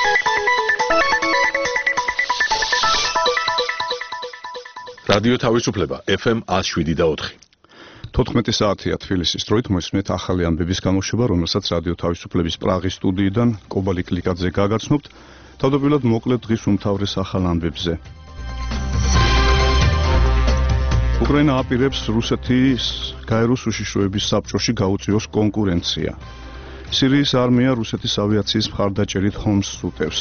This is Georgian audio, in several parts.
რადიო თავისუფლება FM 107.4. 14 საათია თბილისის დროით მოისმენთ ახალი ამბების გამოშვება, რომელსაც რადიო თავისუფლების პრაღის სტუდიიდან კობალი კლიკაძე გაგაცნობთ. თავდაპირველად მოკლედ დღის უმთავრეს ახალ ამბებზე. უკრაინა აპირებს რუსეთის გაეროს უშიშროების საბჭოში გაუწიოს კონკურენცია. სირიის არმია რუსეთის ავიაციის მხარდაჭერით ჰომსს უტევს.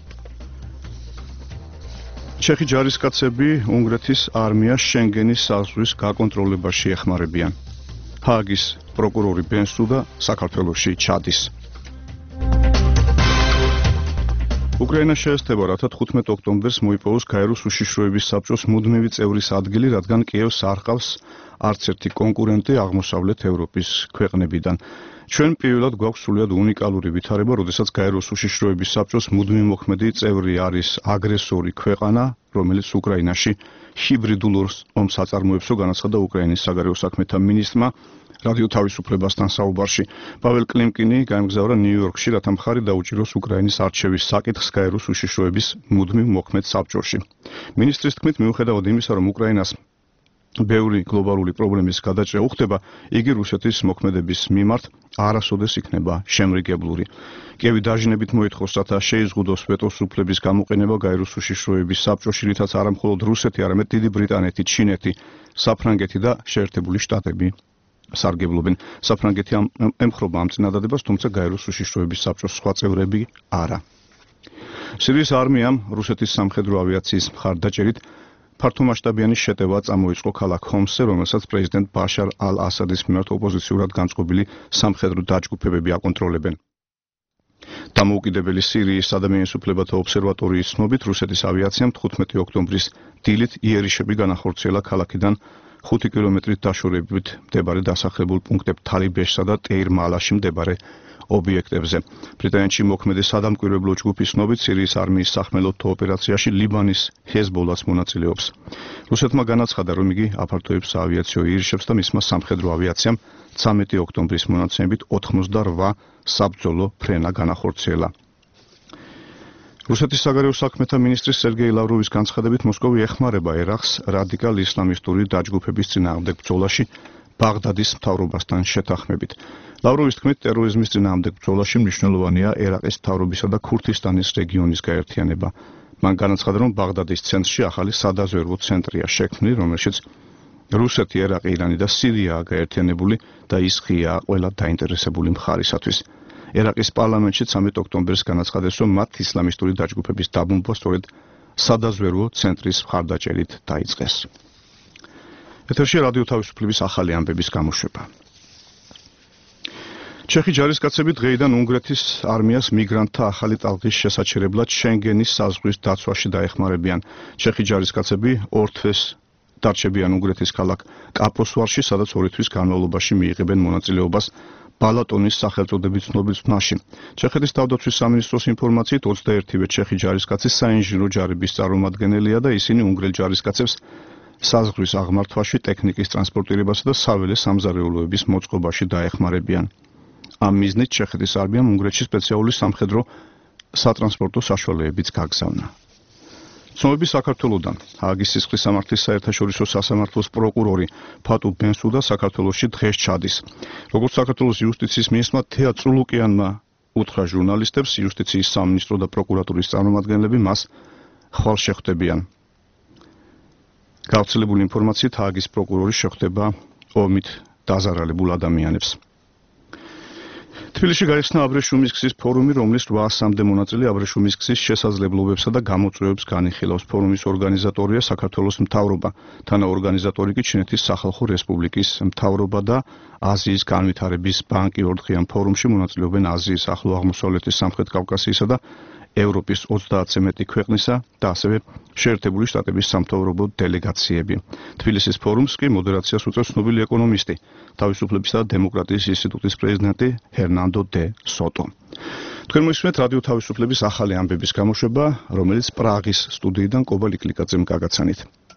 ჩეხი ჯარისკაცები უნგრეთის არმიას შენგენის საზღვრის გაკონტროლებაში ეხმარებიან. ჰააგის პროკურორი ბენსუდა საქართველოში ჩადის. უკრაინა შეესწება, რათა 15 ოქტომბერს მოიპოვოს გაეროს უშიშროების საბჭოს მუდმივი წევრის ადგილი, რადგან კიევს არ ყავს არც ერთი კონკურენტი აღმოსავლეთ ევროპის ქვეყნებიდან. ჩვენ პირველად გვაქვს სრულიად უნიკალური ვითარება, როდესაც გაეროს უშიშროების საბჭოს მუდმივი მოქმედი წევრი არის აგრესორი ქვეყანა, რომელიც უკრაინაში ჰიბრიდულ ომს აწარმოებსო, განაცხადა უკრაინის საგარეო საქმეთა მინისტრმა რადიო თავისუფლებასთან საუბარში. პაվել კლიმკინი გაემგზავრა ნიუ-იორკში, რათა მხარი დაუჭიროს უკრაინის არჩევის საკითხს გაეროს უშიშროების მუდმივ მოქმედ საბჭოში. მინისტრის თქმით, მიუხედავად იმისა, რომ უკრაინას ბევრი გლობალური პრობლემის გადაჭრა უხდება, იგი რუსეთის მოქმედების მიმართ არასოდეს იქნება შემრიგებლური. კიევი დაჟინებით მოითხოვს, რათა შეიზღუდოს ვეტოს უფლების გამოყენება გაეროს უშიშროების საბჭოში, რითაც არა მხოლოდ რუსეთი, არამედ დიდი ბრიტანეთი, ჩინეთი, საფრანგეთი და შეერთებული შტატები სარგებლობენ. საფრანგეთი ემხრობა ამ წინადადებას, თუმცა გაეროს უშიშროების საბჭოს სხვა წევრები არა. სირიის არმიამ რუსეთის სამხედრო ავიაციის მხარდაჭერით ფართომასშტაბიანი შეტევა წამოიწყო ქალაქ ჰომსზე, რომელსაც პრეზიდენტ ბაშარ ალ-ასადის მიმართ ოპოზიციურად განწყობილი სამხედრო დაჯგუფებები აკონტროლებენ. დამოუკიდებელი სირიის ადამიანის უფლებათა ობსერვატორიის ცნობით, რუსეთის ავიაციამ 15 ოქტომბრის დილით იერიშები განახორციელა ქალაქიდან 5 კილომეტრით დაშორებით მდებარე დასახლებულ პუნქტებ თალიბეშსა და ტეირ-მალაში მდებარე ობიექტებზე. ბრიტანეთში მოქმედი სადამკვირვებლო ჯგუფის ცნობით, სირიის არმიის სახმელეთო ოპერაციაში ლიბანის ჰეზბოლას მონაწილეობს. რუსეთმა განაცხადა, რომ იგი აფართოებს საავიაციო იერიშებს და მისმა სამხედრო ავიაციამ 13 ოქტომბრის მონაცემებით 88 საბრძოლო ფრენა განახორციელა. რუსეთის საგარეო საქმეთა მინისტრის სერგეი ლავროვის განცხადებით, მოსკოვი ეხმარება ერაყს რადიკალ ისლამისტური დაჯგუფების წინააღმდეგ ბრძოლაში ბაღდადის მთავრობასთან შეთანხმებით. ლავროვის თქმით, ტერორიზმის წინააღმდეგ ბრძოლაში მნიშვნელოვანია ერაყის მთავრობისა და ქურთისტანის რეგიონის გაერთიანება. მან განაცხადა, რომ ბაღდადის ცენტრში ახალი სადაზვერვო ცენტრია შექმნილი, რომელშიც რუსეთი, ერაყი, ირანი და სირიაა გაერთიანებული და ის ღიაა ყველა დაინტერესებული მხარისათვის. ერაყის პარლამენტში 13 ოქტომბერს განაცხადეს, რომ მათ ისლამისტური დაჯგუფების დაბომბვა სწორედ სადაზვერვო ცენტრის მხარდაჭერით დაიწყეს. ეთერში რადიო თავისუფლების ახალი ამბების გამოშვება. ჩეხი ჯარისკაცები დღეიდან უნგრეთის არმიას მიგრანტთა ახალი ტალღის შესაჩერებლად შენგენის საზღვრის დაცვაში დაეხმარებიან. ჩეხი ჯარისკაცები ორ თვეს დარჩებიან უნგრეთის ქალაქ კაპოსვარში, სადაც 2 თვის განმავლობაში მიიღებენ მონაწილეობას ბალატონის სახელწოდებით ცნობილ ხმაში. ჩეხეთის თავდაცვის სამინისტროს ინფორმაციით 21-ვე ჩეხი ჯარისკაცი საინჟინრო ჯარების წარმომადგენელია და ისინი უნგრელ ჯარისკაცებს საზღვრის აღმართვაში ტექნიკის ტრანსპორტირებასა და საველე სამზარეულოების მოწყობაში დაეხმარებიან. ამ მიზნით ჩეხეთის არმიამ უნგრეთში სპეციალური სამხედრო სატრანსპორტო საშუალებებიც გაგზავნა. ცნობები საქართველოდან. ჰააგის სისხლის სამართლის საერთაშორისო სასამართლოს პროკურორი ფატუ ბენსუდა საქართველოში დღეს ჩადის. როგორც საქართველოს იუსტიციის მინისტრმა თეა წულუკიანმა უთხრა ჟურნალისტებს, იუსტიციის სამინისტრო და პროკურატურის წარმომადგენლები მას ხვალ შეხვდებიან. გავრცელებული ინფორმაციით ჰააგის პროკურორი შეხვდება ომით დაზარალებულ ადამიანებს. თბილისში გაიხსნა აბრეშუმის გზის ფორუმი, რომლის 800-მდე მონაწილე აბრეშუმის გზის შესაძლებლობებსა და გამოწვევებს განიხილავს. ფორუმის ორგანიზატორია საქართველოს მთავრობა, თანაორგანიზატორი კი ჩინეთის სახალხო რესპუბლიკის მთავრობა და აზიის განვითარების ბანკი. ორდღიან ფორუმში მონაწილეობენ აზიის, ახლო აღმოსავლეთის, სამხრეთ კავკასიისა და ევროპის 30-ზე მეტი ქვეყნისა და ასევე შეერთებული შტატების სამთავრობო დელეგაციები. თბილისის ფორუმს კი მოდერაციას უწევს ცნობილი ეკონომისტი, თავისუფლებისა და დემოკრატიის ინსტიტუტის პრეზიდენტი ჰერნანდო დე სოტო. თქვენ მოისმენთ რადიო თავისუფლების ახალი ამბების გამოშვება, რომელიც პრაღის სტუდიიდან კობალი კლიკაძემ გაგაცანით.